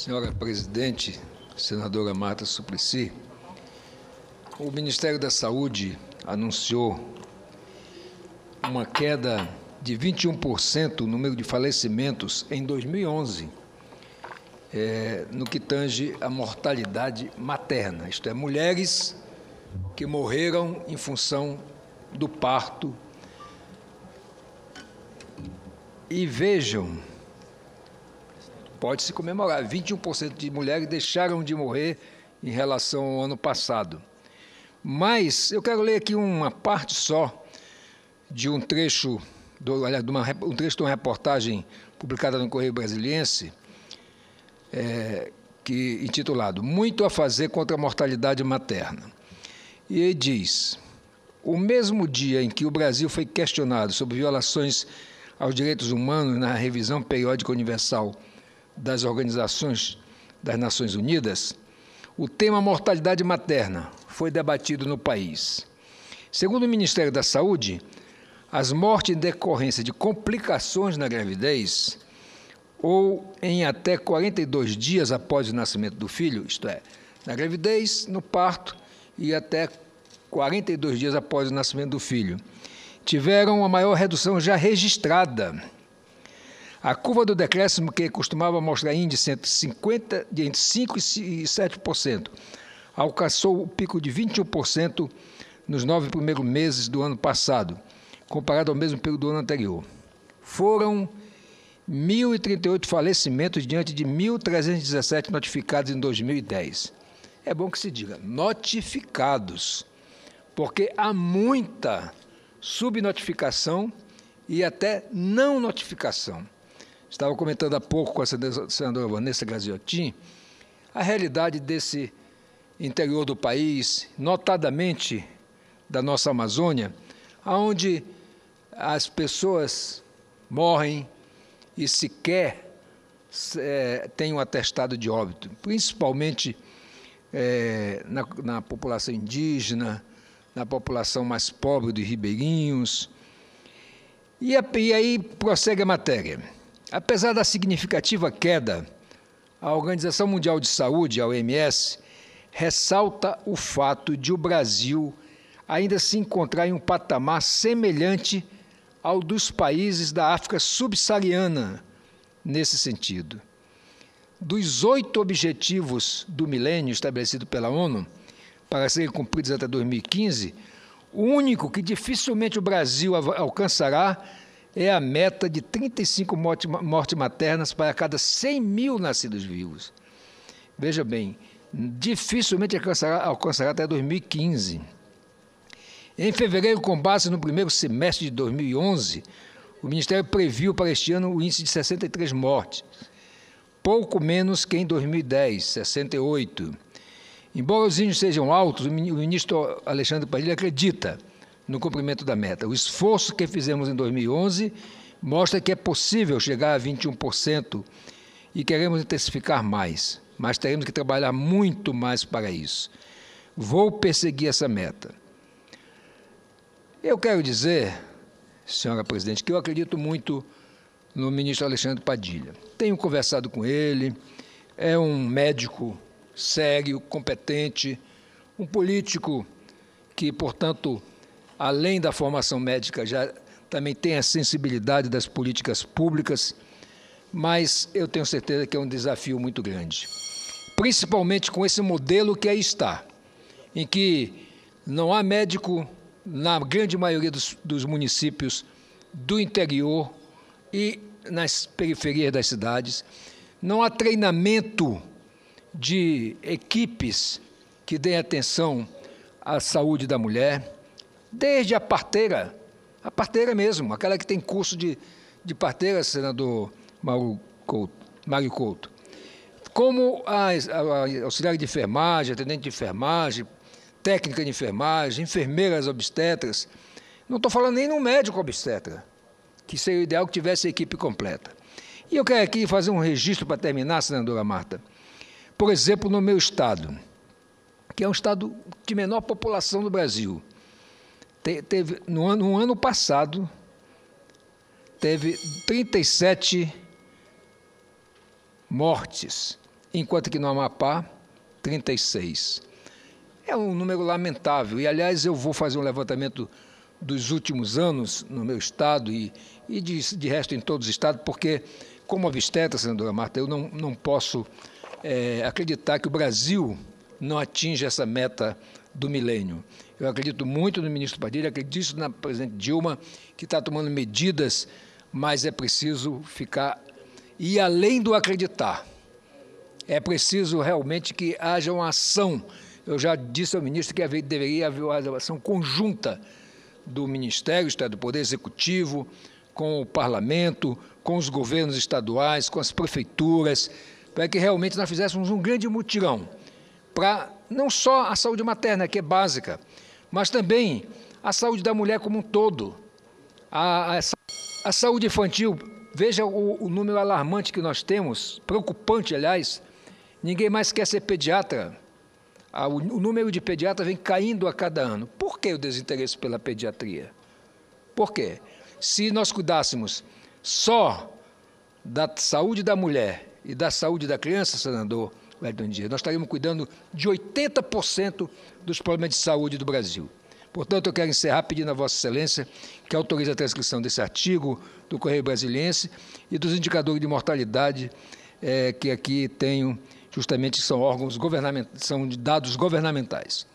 Senhora presidente, senadora Marta Suplicy, o Ministério da Saúde anunciou uma queda de 21% no número de falecimentos em 2011, no que tange a mortalidade materna, isto é, mulheres que morreram em função do parto. E vejam, pode-se comemorar, 21% de mulheres deixaram de morrer em relação ao ano passado. Mas eu quero ler aqui uma parte só de um trecho, de uma reportagem publicada no Correio Brasiliense, intitulado Muito a fazer contra a mortalidade materna. E ele diz: o mesmo dia em que o Brasil foi questionado sobre violações aos direitos humanos na revisão periódica universal das organizações das Nações Unidas, o tema mortalidade materna foi debatido no país. Segundo o Ministério da Saúde, as mortes em decorrência de complicações na gravidez ou em até 42 dias após o nascimento do filho, isto é, na gravidez, no parto e até 42 dias após o nascimento do filho, tiveram a maior redução já registrada. A curva do decréscimo, que costumava mostrar índice entre 5% e 7%, alcançou o pico de 21% nos 9 primeiros meses do ano passado, comparado ao mesmo período do ano anterior. Foram 1.038 falecimentos diante de 1.317 notificados em 2010. É bom que se diga notificados, porque há muita subnotificação e até não notificação. Estava comentando há pouco com a senadora Vanessa Graziotin a realidade desse interior do país, notadamente da nossa Amazônia, onde as pessoas morrem e sequer têm um atestado de óbito, principalmente na população indígena, na população mais pobre dos ribeirinhos. E aí prossegue a matéria. Apesar da significativa queda, a Organização Mundial de Saúde, a OMS, ressalta o fato de o Brasil ainda se encontrar em um patamar semelhante ao dos países da África subsaariana nesse sentido. Dos 8 objetivos do milênio estabelecido pela ONU, para serem cumpridos até 2015, o único que dificilmente o Brasil alcançará é a meta de 35 mortes maternas para cada 100 mil nascidos vivos. Veja bem, dificilmente alcançará até 2015. Em fevereiro, com base no primeiro semestre de 2011, o Ministério previu para este ano o índice de 63 mortes, pouco menos que em 2010, 68. Embora os índices sejam altos, o ministro Alexandre Padilha acredita no cumprimento da meta. O esforço que fizemos em 2011 mostra que é possível chegar a 21% e queremos intensificar mais, mas teremos que trabalhar muito mais para isso. Vou perseguir essa meta. Eu quero dizer, senhora presidente, que eu acredito muito no ministro Alexandre Padilha. Tenho conversado com ele, é um médico sério, competente, um político que, portanto, além da formação médica, já também tem a sensibilidade das políticas públicas, mas eu tenho certeza que é um desafio muito grande, principalmente com esse modelo que aí está, em que não há médico na grande maioria dos municípios do interior e nas periferias das cidades, não há treinamento de equipes que deem atenção à saúde da mulher, desde a parteira mesmo, aquela que tem curso de parteira, senador Mário Couto, como a auxiliar de enfermagem, atendente de enfermagem, técnica de enfermagem, enfermeiras obstetras. Não estou falando nem no médico obstetra, que seria o ideal que tivesse a equipe completa. E eu quero aqui fazer um registro para terminar, senadora Marta. Por exemplo, no meu estado, que é um estado de menor população do Brasil, no ano passado, teve 37 mortes enquanto que no Amapá, 36. É um número lamentável. E, aliás, eu vou fazer um levantamento dos últimos anos no meu estado e de resto em todos os estados, porque, como obstetra, senadora Marta, eu não posso acreditar que o Brasil não atinja essa meta do milênio. Eu acredito muito no ministro Padilha, acredito na presidente Dilma, que está tomando medidas, mas é preciso ir além do acreditar. É preciso realmente que haja uma ação. Eu já disse ao ministro que deveria haver uma ação conjunta do Ministério, do Poder Executivo, com o Parlamento, com os governos estaduais, com as prefeituras, para que realmente nós fizéssemos um grande mutirão para não só a saúde materna, que é básica, mas também a saúde da mulher como um todo. A saúde infantil, veja o número alarmante que nós temos, preocupante, aliás, ninguém mais quer ser pediatra. O número de pediatras vem caindo a cada ano. Por que o desinteresse pela pediatria? Por quê? Se nós cuidássemos só da saúde da mulher e da saúde da criança, senador Wellington Dias, nós estaríamos cuidando de 80% dos problemas de saúde do Brasil. Portanto, eu quero encerrar pedindo a Vossa Excelência que autorize a transcrição desse artigo do Correio Brasiliense e dos indicadores de mortalidade que aqui tenho, justamente são órgãos governamentais, são dados governamentais.